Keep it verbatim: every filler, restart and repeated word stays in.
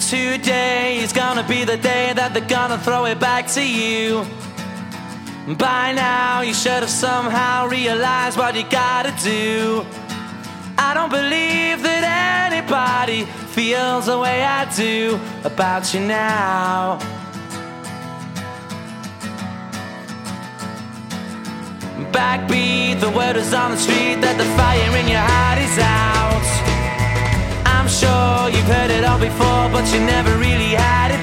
Today is gonna be the day that they're gonna throw it back to you. By now you should have somehow realized what you gotta do. I don't believe that anybody feels the way I do about you now. Backbeat, the word is on the street that the fire in your heart is out. I'm sure you've heard it all before, but you never really had it.